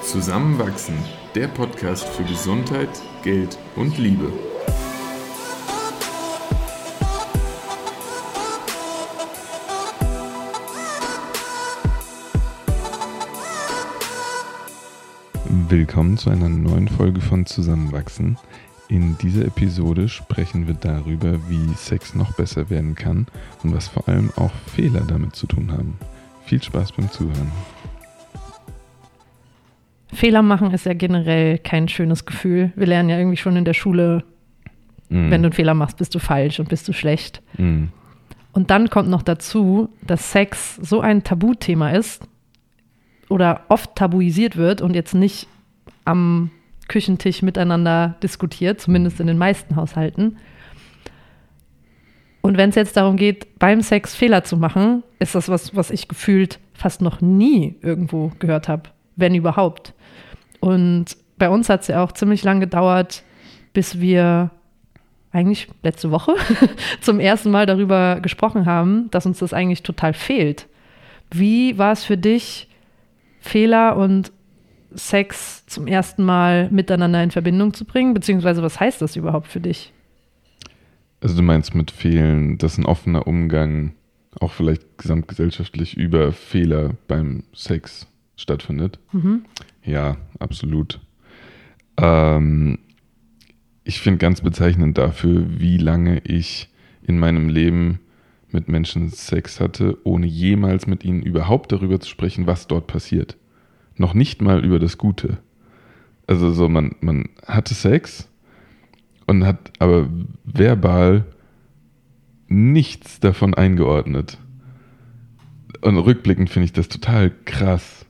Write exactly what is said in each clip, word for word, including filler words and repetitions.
Zusammenwachsen, der Podcast für Gesundheit, Geld und Liebe. Willkommen zu einer neuen Folge von Zusammenwachsen. In dieser Episode sprechen wir darüber, wie Sex noch besser werden kann und was vor allem auch Fehler damit zu tun haben. Viel Spaß beim Zuhören. Fehler machen ist ja generell kein schönes Gefühl. Wir lernen ja irgendwie schon in der Schule, mm. wenn du einen Fehler machst, bist du falsch und bist du schlecht. Mm. Und dann kommt noch dazu, dass Sex so ein Tabuthema ist oder oft tabuisiert wird und jetzt nicht am Küchentisch miteinander diskutiert, zumindest in den meisten Haushalten. Und wenn es jetzt darum geht, beim Sex Fehler zu machen, ist das was, was ich gefühlt fast noch nie irgendwo gehört habe, wenn überhaupt. Und bei uns hat es ja auch ziemlich lang gedauert, bis wir eigentlich letzte Woche zum ersten Mal darüber gesprochen haben, dass uns das eigentlich total fehlt. Wie war es für dich, Fehler und Sex zum ersten Mal miteinander in Verbindung zu bringen? Beziehungsweise was heißt das überhaupt für dich? Also du meinst mit Fehlen, dass ein offener Umgang auch vielleicht gesamtgesellschaftlich über Fehler beim Sex stattfindet? Mhm. Ja, absolut. Ähm, ich finde ganz bezeichnend dafür, wie lange ich in meinem Leben mit Menschen Sex hatte, ohne jemals mit ihnen überhaupt darüber zu sprechen, was dort passiert. Noch nicht mal über das Gute. Also so, man, man hatte Sex und hat aber verbal nichts davon eingeordnet. Und rückblickend finde ich das total krass.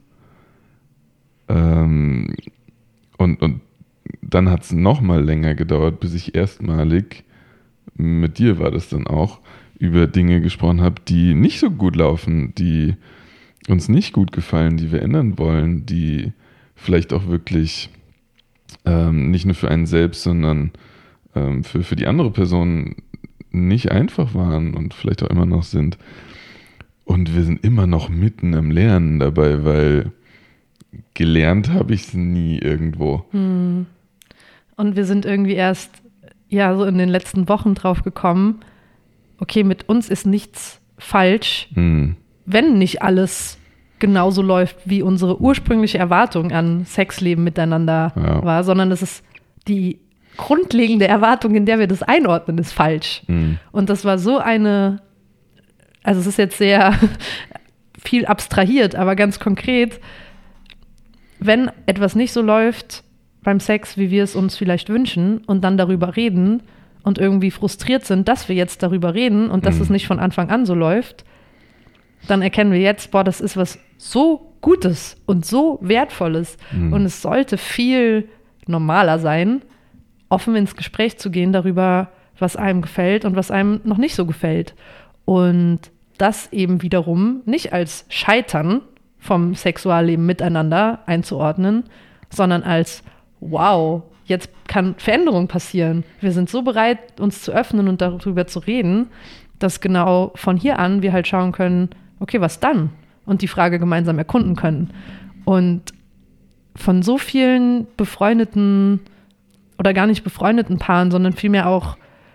Ähm, und, und dann hat es noch mal länger gedauert, bis ich erstmalig, mit dir war das dann auch, über Dinge gesprochen habe, die nicht so gut laufen, die uns nicht gut gefallen, die wir ändern wollen, die vielleicht auch wirklich ähm, nicht nur für einen selbst, sondern ähm, für, für die andere Person nicht einfach waren und vielleicht auch immer noch sind. Und wir sind immer noch mitten im Lernen dabei, weil gelernt habe ich es nie irgendwo. Hm. Und wir sind irgendwie erst ja so in den letzten Wochen drauf gekommen, okay, mit uns ist nichts falsch, hm. wenn nicht alles genauso läuft, wie unsere ursprüngliche Erwartung an Sexleben miteinander ja. war, sondern es ist die grundlegende Erwartung, in der wir das einordnen, ist falsch. Hm. Und das war so eine, also es ist jetzt sehr viel abstrahiert, aber ganz konkret, wenn etwas nicht so läuft beim Sex, wie wir es uns vielleicht wünschen und dann darüber reden und irgendwie frustriert sind, dass wir jetzt darüber reden und dass mhm. es nicht von Anfang an so läuft, dann erkennen wir jetzt, boah, das ist was so Gutes und so Wertvolles mhm. und es sollte viel normaler sein, offen ins Gespräch zu gehen darüber, was einem gefällt und was einem noch nicht so gefällt. Und das eben wiederum nicht als Scheitern vom Sexualleben miteinander einzuordnen, sondern als wow, jetzt kann Veränderung passieren. Wir sind so bereit, uns zu öffnen und darüber zu reden, dass genau von hier an wir halt schauen können, okay, was dann? Und die Frage gemeinsam erkunden können. Und von so vielen befreundeten oder gar nicht befreundeten Paaren, sondern vielmehr auch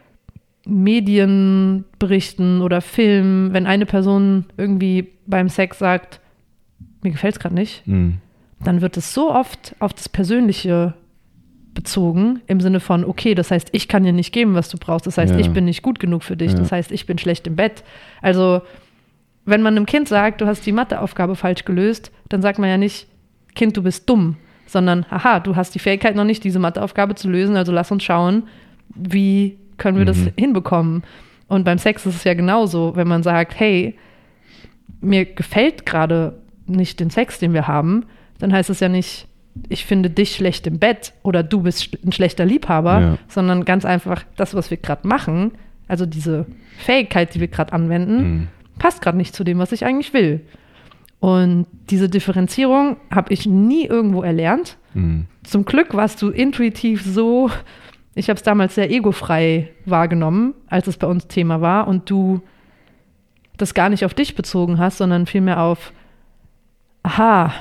Medienberichten oder Filmen, wenn eine Person irgendwie beim Sex sagt, mir gefällt es gerade nicht, mhm. dann wird es so oft auf das Persönliche bezogen, im Sinne von, okay, das heißt, ich kann dir nicht geben, was du brauchst, das heißt, ja. ich bin nicht gut genug für dich, ja. das heißt, ich bin schlecht im Bett. Also, wenn man einem Kind sagt, du hast die Matheaufgabe falsch gelöst, dann sagt man ja nicht, Kind, du bist dumm, sondern, haha, du hast die Fähigkeit noch nicht, diese Matheaufgabe zu lösen, also lass uns schauen, wie können wir mhm. das hinbekommen. Und beim Sex ist es ja genauso, wenn man sagt, hey, mir gefällt gerade nicht den Sex, den wir haben, dann heißt es ja nicht, ich finde dich schlecht im Bett oder du bist ein schlechter Liebhaber, ja. sondern ganz einfach das, was wir gerade machen, also diese Fähigkeit, die wir gerade anwenden, mhm. passt gerade nicht zu dem, was ich eigentlich will. Und diese Differenzierung habe ich nie irgendwo erlernt. Mhm. Zum Glück warst du intuitiv so, ich habe es damals sehr egofrei wahrgenommen, als es bei uns Thema war und du das gar nicht auf dich bezogen hast, sondern vielmehr auf, aha,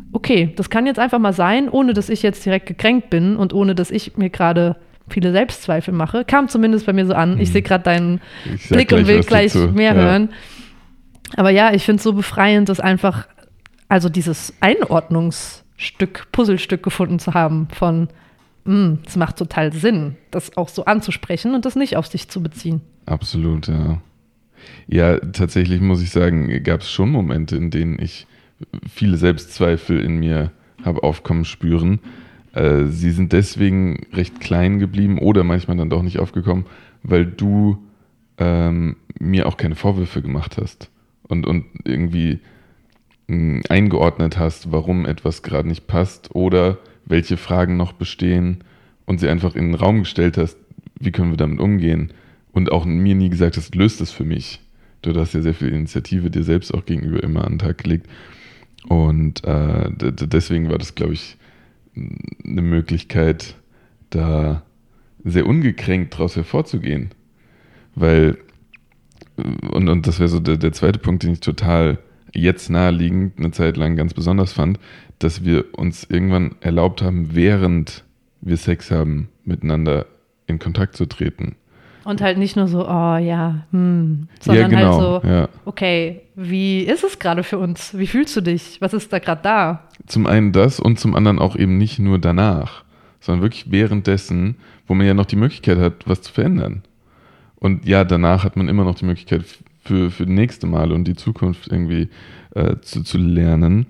okay, das kann jetzt einfach mal sein, ohne dass ich jetzt direkt gekränkt bin und ohne dass ich mir gerade viele Selbstzweifel mache. Kam zumindest bei mir so an. Hm. Ich sehe gerade deinen Blick gleich, und will gleich mehr ja. hören. Aber ja, ich finde es so befreiend, dass einfach, also dieses Einordnungsstück, Puzzlestück gefunden zu haben von, es macht total Sinn, das auch so anzusprechen und das nicht auf sich zu beziehen. Absolut, ja. Ja, tatsächlich muss ich sagen, gab es schon Momente, in denen ich viele Selbstzweifel in mir habe aufkommen spüren. Äh, sie sind deswegen recht klein geblieben oder manchmal dann doch nicht aufgekommen, weil du ähm, mir auch keine Vorwürfe gemacht hast und, und irgendwie mh, eingeordnet hast, warum etwas gerade nicht passt oder welche Fragen noch bestehen und sie einfach in den Raum gestellt hast, wie können wir damit umgehen und auch mir nie gesagt hast, löst das für mich. Du hast ja sehr viel Initiative dir selbst auch gegenüber immer an den Tag gelegt und äh, d- d- deswegen war das, glaube ich, eine Möglichkeit, da sehr ungekränkt daraus hervorzugehen, weil und, und das wäre so der, der zweite Punkt, den ich total jetzt naheliegend eine Zeit lang ganz besonders fand, dass wir uns irgendwann erlaubt haben, während wir Sex haben, miteinander in Kontakt zu treten. Und halt nicht nur so, oh ja, hm, sondern ja, genau, halt so, ja. okay, wie ist es gerade für uns? Wie fühlst du dich? Was ist da gerade da? Zum einen das und zum anderen auch eben nicht nur danach, sondern wirklich währenddessen, wo man ja noch die Möglichkeit hat, was zu verändern. Und ja, danach hat man immer noch die Möglichkeit für, für das nächste Mal und die Zukunft irgendwie äh, zu, zu lernen.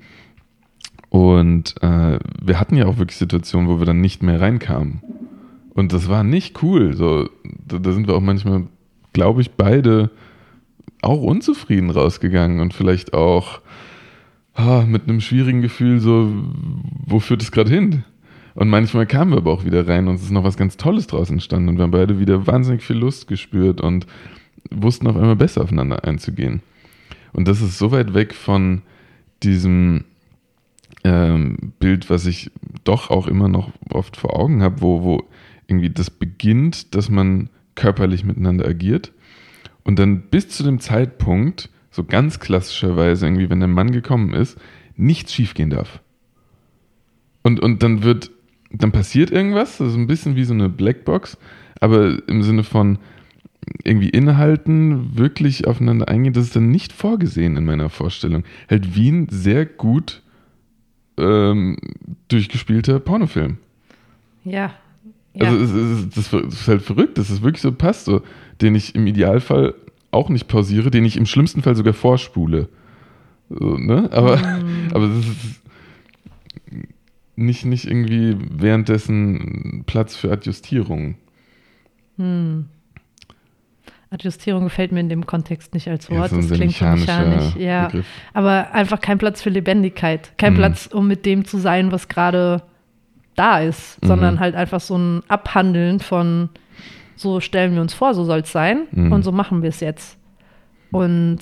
Und äh, wir hatten ja auch wirklich Situationen, wo wir dann nicht mehr reinkamen. Und das war nicht cool. So, da, da sind wir auch manchmal, glaube ich, beide auch unzufrieden rausgegangen und vielleicht auch ah, mit einem schwierigen Gefühl so, wo führt es gerade hin? Und manchmal kamen wir aber auch wieder rein und es ist noch was ganz Tolles draus entstanden und wir haben beide wieder wahnsinnig viel Lust gespürt und wussten auf einmal besser aufeinander einzugehen. Und das ist so weit weg von diesem ähm, Bild, was ich doch auch immer noch oft vor Augen habe, wo, wo irgendwie das beginnt, dass man körperlich miteinander agiert und dann bis zu dem Zeitpunkt, so ganz klassischerweise irgendwie, wenn der Mann gekommen ist, nichts schiefgehen darf. Und, und dann wird, dann passiert irgendwas, das ist ein bisschen wie so eine Blackbox, aber im Sinne von irgendwie innehalten, wirklich aufeinander eingehen, das ist dann nicht vorgesehen in meiner Vorstellung. Halt wie ein sehr gut ähm, durchgespielter Pornofilm. Ja. Ja. Also es ist, das ist halt verrückt, dass es wirklich so passt, so, den ich im Idealfall auch nicht pausiere, den ich im schlimmsten Fall sogar vorspule. So, ne? Aber, mm. aber das ist nicht, nicht irgendwie währenddessen Platz für Adjustierung. Hm. Adjustierung gefällt mir in dem Kontext nicht als Wort. Ja, das klingt so mechanisch. Ja. Begriff. Aber einfach kein Platz für Lebendigkeit. Kein hm. Platz, um mit dem zu sein, was gerade da ist, mhm. sondern halt einfach so ein Abhandeln von so stellen wir uns vor, so soll es sein mhm. und so machen wir es jetzt. Und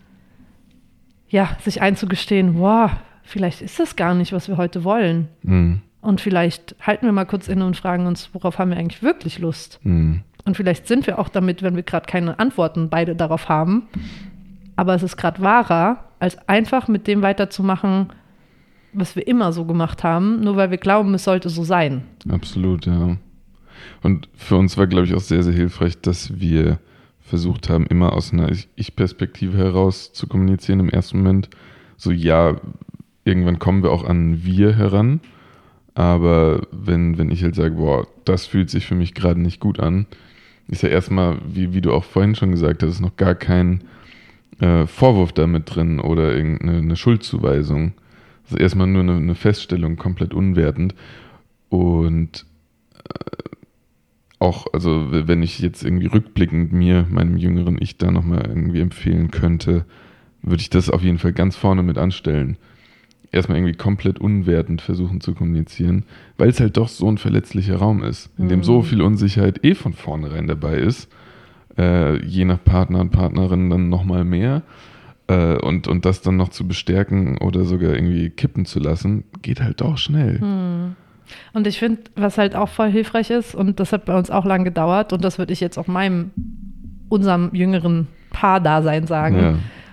ja, sich einzugestehen, wow, vielleicht ist das gar nicht, was wir heute wollen. Mhm. Und vielleicht halten wir mal kurz inne und fragen uns, worauf haben wir eigentlich wirklich Lust? Mhm. Und vielleicht sind wir auch damit, wenn wir gerade keine Antworten beide darauf haben. Aber es ist gerade wahrer, als einfach mit dem weiterzumachen, was wir immer so gemacht haben, nur weil wir glauben, es sollte so sein. Absolut, ja. Und für uns war, glaube ich, auch sehr, sehr hilfreich, dass wir versucht haben, immer aus einer Ich-Perspektive heraus zu kommunizieren im ersten Moment. So, ja, irgendwann kommen wir auch an wir heran, aber wenn, wenn ich halt sage, boah, das fühlt sich für mich gerade nicht gut an, ist ja erstmal, wie, wie du auch vorhin schon gesagt hast, noch gar kein äh, Vorwurf damit drin oder irgendeine eine Schuldzuweisung. Also erstmal nur eine, eine Feststellung, komplett unwertend. Und äh, auch, also wenn ich jetzt irgendwie rückblickend mir, meinem jüngeren Ich da nochmal irgendwie empfehlen könnte, würde ich das auf jeden Fall ganz vorne mit anstellen. Erstmal irgendwie komplett unwertend versuchen zu kommunizieren, weil es halt doch so ein verletzlicher Raum ist, in dem mhm. so viel Unsicherheit eh von vornherein dabei ist. Äh, je nach Partner und Partnerin dann nochmal mehr. Und, und das dann noch zu bestärken oder sogar irgendwie kippen zu lassen, geht halt doch schnell. Hm. Und ich finde, was halt auch voll hilfreich ist, und das hat bei uns auch lang gedauert, und das würde ich jetzt auch meinem, unserem jüngeren Paar-Dasein sagen,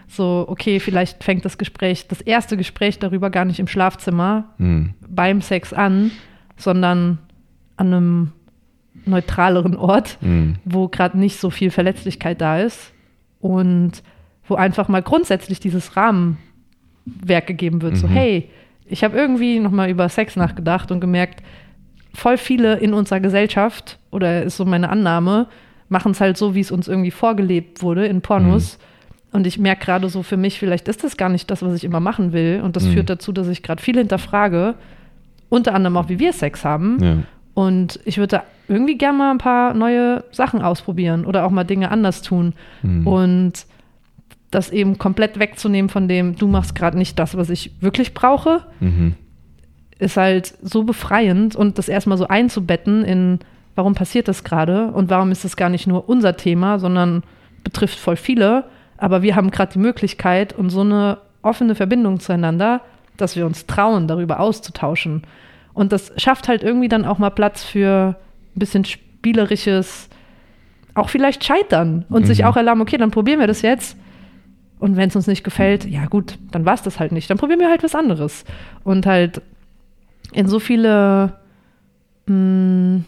So, okay, vielleicht fängt das Gespräch, das erste Gespräch darüber gar nicht im Schlafzimmer mhm. beim Sex an, sondern an einem neutraleren Ort, mhm. wo gerade nicht so viel Verletzlichkeit da ist und wo einfach mal grundsätzlich dieses Rahmenwerk gegeben wird. Mhm. So, hey, ich habe irgendwie nochmal über Sex nachgedacht und gemerkt, voll viele in unserer Gesellschaft, oder ist so meine Annahme, machen es halt so, wie es uns irgendwie vorgelebt wurde in Pornos. Mhm. Und ich merke gerade so für mich, vielleicht ist das gar nicht das, was ich immer machen will. Und das mhm. führt dazu, dass ich gerade viel hinterfrage, unter anderem auch, wie wir Sex haben. Ja. Und ich würde da irgendwie gerne mal ein paar neue Sachen ausprobieren oder auch mal Dinge anders tun. Mhm. Und das eben komplett wegzunehmen von dem, du machst gerade nicht das, was ich wirklich brauche, mhm. ist halt so befreiend. Und das erstmal so einzubetten in, warum passiert das gerade und warum ist das gar nicht nur unser Thema, sondern betrifft voll viele. Aber wir haben gerade die Möglichkeit und so eine offene Verbindung zueinander, dass wir uns trauen, darüber auszutauschen. Und das schafft halt irgendwie dann auch mal Platz für ein bisschen spielerisches, auch vielleicht Scheitern und mhm. sich auch erlauben, okay, dann probieren wir das jetzt. Und wenn es uns nicht gefällt, ja gut, dann war es das halt nicht. Dann probieren wir halt was anderes. Und halt in so viele mh,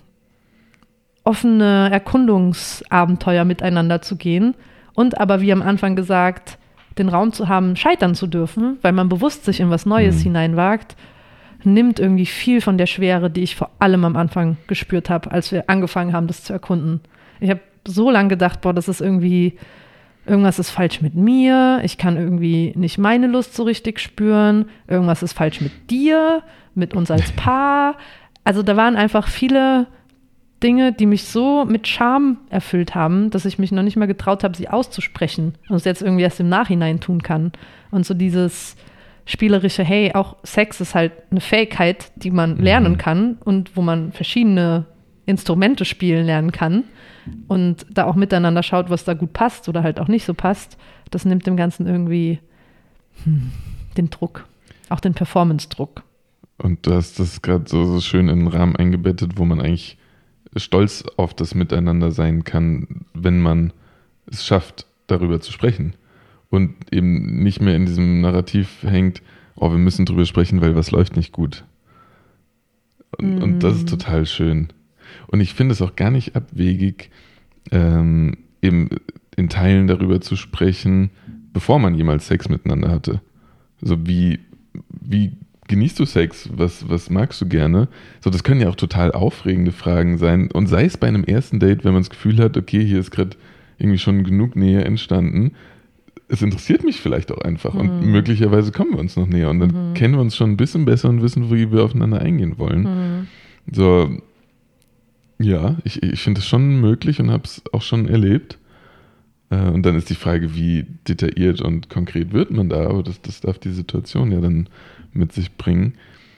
offene Erkundungsabenteuer miteinander zu gehen. Und aber, wie am Anfang gesagt, den Raum zu haben, scheitern zu dürfen, weil man bewusst sich in was Neues mhm. hineinwagt, nimmt irgendwie viel von der Schwere, die ich vor allem am Anfang gespürt habe, als wir angefangen haben, das zu erkunden. Ich habe so lange gedacht, boah, das ist irgendwie, irgendwas ist falsch mit mir, ich kann irgendwie nicht meine Lust so richtig spüren, irgendwas ist falsch mit dir, mit uns als Paar. Also da waren einfach viele Dinge, die mich so mit Scham erfüllt haben, dass ich mich noch nicht mal getraut habe, sie auszusprechen und es jetzt irgendwie erst im Nachhinein tun kann. Und so dieses spielerische, hey, auch Sex ist halt eine Fähigkeit, die man mhm. lernen kann und wo man verschiedene Instrumente spielen lernen kann und da auch miteinander schaut, was da gut passt oder halt auch nicht so passt. Das nimmt dem Ganzen irgendwie hm, den Druck, auch den Performance-Druck. Und du hast das gerade so, so schön in den Rahmen eingebettet, wo man eigentlich stolz auf das Miteinander sein kann, wenn man es schafft, darüber zu sprechen. Und eben nicht mehr in diesem Narrativ hängt, oh, wir müssen drüber sprechen, weil was läuft nicht gut. Und, mm. und das ist total schön. Und ich finde es auch gar nicht abwegig, ähm, eben in Teilen darüber zu sprechen, bevor man jemals Sex miteinander hatte. So wie, wie genießt du Sex? Was, was magst du gerne? So, das können ja auch total aufregende Fragen sein. Und sei es bei einem ersten Date, wenn man das Gefühl hat, okay, hier ist gerade irgendwie schon genug Nähe entstanden. Es interessiert mich vielleicht auch einfach. Mhm. Und möglicherweise kommen wir uns noch näher. Und dann mhm. kennen wir uns schon ein bisschen besser und wissen, wie wir aufeinander eingehen wollen. Mhm. So, ja, ich, ich finde es schon möglich und habe es auch schon erlebt. Und dann ist die Frage, wie detailliert und konkret wird man da, aber das, das darf die Situation ja dann mit sich bringen,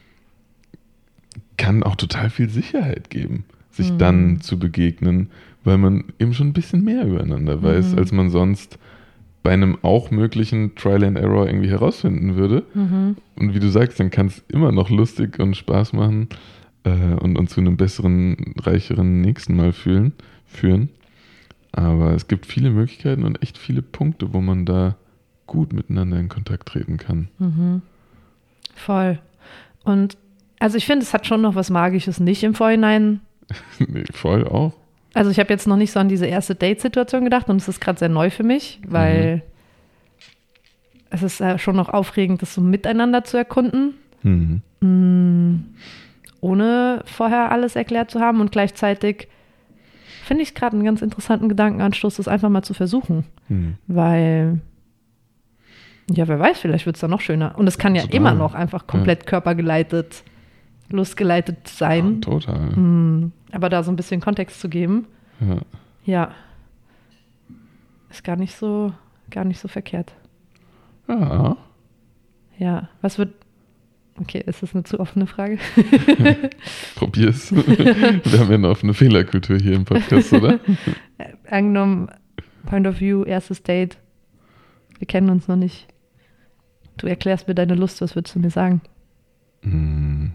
kann auch total viel Sicherheit geben, sich mhm. dann zu begegnen, weil man eben schon ein bisschen mehr übereinander weiß, mhm. als man sonst bei einem auch möglichen Trial and Error irgendwie herausfinden würde. Mhm. Und wie du sagst, dann kann es immer noch lustig und Spaß machen äh, und, und zu einem besseren, reicheren nächsten Mal fühlen, führen. Aber es gibt viele Möglichkeiten und echt viele Punkte, wo man da gut miteinander in Kontakt treten kann. Mhm. Voll. Und also ich finde, es hat schon noch was Magisches nicht im Vorhinein. Nee, voll auch. Also ich habe jetzt noch nicht so an diese erste Date-Situation gedacht und es ist gerade sehr neu für mich, weil mhm. es ist ja schon noch aufregend, das so miteinander zu erkunden, mhm. mh, ohne vorher alles erklärt zu haben, und gleichzeitig finde ich es gerade einen ganz interessanten Gedankenanstoß, das einfach mal zu versuchen, mhm. weil ja, wer weiß, vielleicht wird es dann noch schöner. Und es kann ja total. Immer noch einfach komplett ja. körpergeleitet, lustgeleitet sein. Ja, total. Mhm. Aber da so ein bisschen Kontext zu geben, ja. ja, ist gar nicht so, gar nicht so verkehrt. Ja. Ja, was wird, okay, ist das eine zu offene Frage? Probier's. Wir haben ja eine offene Fehlerkultur hier im Podcast, oder? Angenommen, Point of View, erstes Date, wir kennen uns noch nicht. Du erklärst mir deine Lust, was würdest du mir sagen? Hm.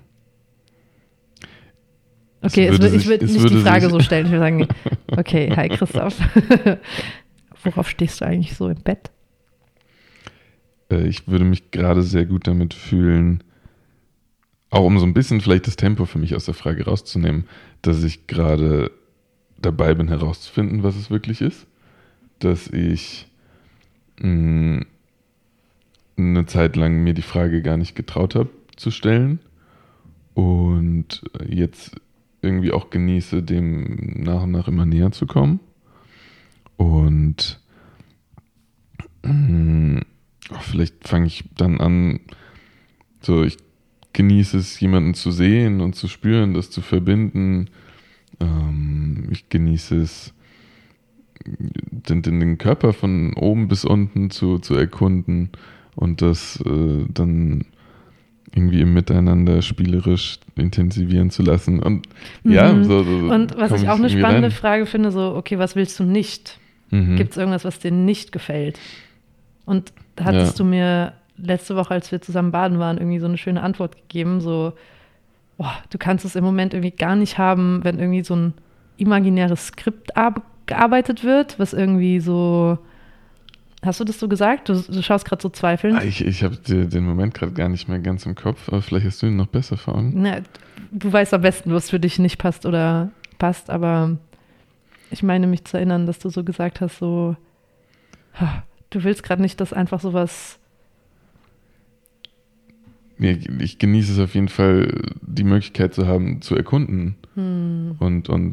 Okay, es würde, ich würde nicht würde die Frage so stellen. Ich würde sagen, okay, hi Christoph. Worauf stehst du eigentlich so im Bett? äh, ich würde mich gerade sehr gut damit fühlen, auch um so ein bisschen vielleicht das Tempo für mich aus der Frage rauszunehmen, dass ich gerade dabei bin herauszufinden, was es wirklich ist. Dass ich mh, eine Zeit lang mir die Frage gar nicht getraut habe zu stellen und jetzt irgendwie auch genieße, dem nach und nach immer näher zu kommen. Und mh, vielleicht fange ich dann an, so ich genieße es, jemanden zu sehen und zu spüren, das zu verbinden. Ähm, ich genieße es, den, den Körper von oben bis unten zu, zu erkunden und das äh, dann irgendwie im Miteinander spielerisch intensivieren zu lassen. Und mhm. ja, so, so und was ich auch eine spannende rein. Frage finde, so, okay, was willst du nicht? Mhm. Gibt es irgendwas, was dir nicht gefällt? Und da hattest ja. du mir letzte Woche, als wir zusammen baden waren, irgendwie so eine schöne Antwort gegeben, so, oh, du kannst es im Moment irgendwie gar nicht haben, wenn irgendwie so ein imaginäres Skript ab- gearbeitet wird, was irgendwie so, hast du das so gesagt? Du, du schaust gerade so zweifelnd. Ich, ich habe den Moment gerade gar nicht mehr ganz im Kopf, aber vielleicht hast du ihn noch besser vor Augen. Na, du weißt am besten, was für dich nicht passt oder passt, aber ich meine mich zu erinnern, dass du so gesagt hast, so, du willst gerade nicht, dass einfach sowas. Ja, ich genieße es auf jeden Fall, die Möglichkeit zu haben, zu erkunden hm. und, und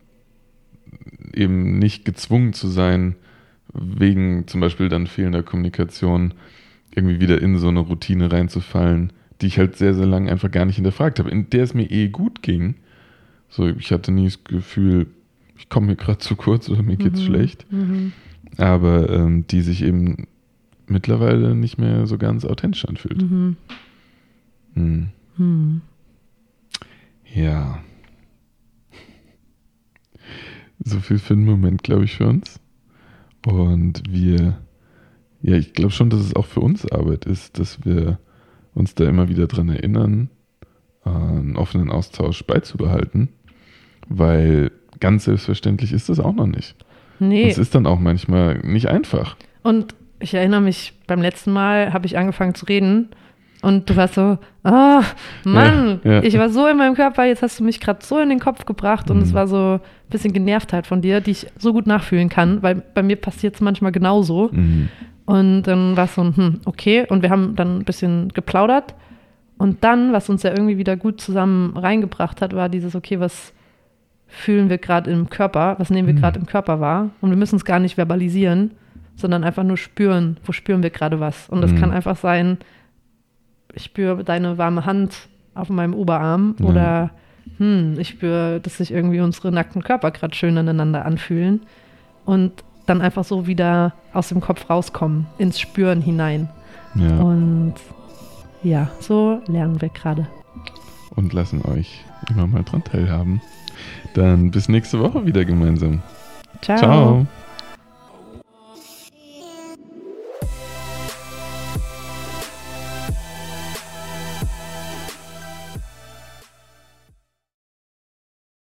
eben nicht gezwungen zu sein, wegen zum Beispiel dann fehlender Kommunikation irgendwie wieder in so eine Routine reinzufallen, die ich halt sehr, sehr lange einfach gar nicht hinterfragt habe, in der es mir eh gut ging. So, ich hatte nie das Gefühl, ich komme mir gerade zu kurz oder mir geht's mhm. schlecht. Mhm. Aber ähm, die sich eben mittlerweile nicht mehr so ganz authentisch anfühlt. Mhm. Hm. Hm. Ja. So viel für den Moment, glaube ich, für uns. Und wir, ja, ich glaube schon, dass es auch für uns Arbeit ist, dass wir uns da immer wieder dran erinnern, einen offenen Austausch beizubehalten, weil ganz selbstverständlich ist das auch noch nicht. Nee. Und es ist dann auch manchmal nicht einfach. Und ich erinnere mich, beim letzten Mal habe ich angefangen zu reden und du warst so, ah, oh, Mann, ja, ja. ich war so in meinem Körper, jetzt hast du mich gerade so in den Kopf gebracht und mhm. es war so ein bisschen Genervtheit von dir, die ich so gut nachfühlen kann, weil bei mir passiert es manchmal genauso. Mhm. Und dann war es so, hm, okay, und wir haben dann ein bisschen geplaudert und dann, was uns ja irgendwie wieder gut zusammen reingebracht hat, war dieses, okay, was fühlen wir gerade im Körper, was nehmen wir mhm. gerade im Körper wahr und wir müssen es gar nicht verbalisieren, sondern einfach nur spüren, wo spüren wir gerade was. Und das mhm. kann einfach sein, ich spüre deine warme Hand auf meinem Oberarm ja. oder hm, ich spüre, dass sich irgendwie unsere nackten Körper gerade schön aneinander anfühlen und dann einfach so wieder aus dem Kopf rauskommen, ins Spüren hinein. Ja. Und ja, so lernen wir gerade. Und lassen euch immer mal dran teilhaben. Dann bis nächste Woche wieder gemeinsam. Ciao. Ciao.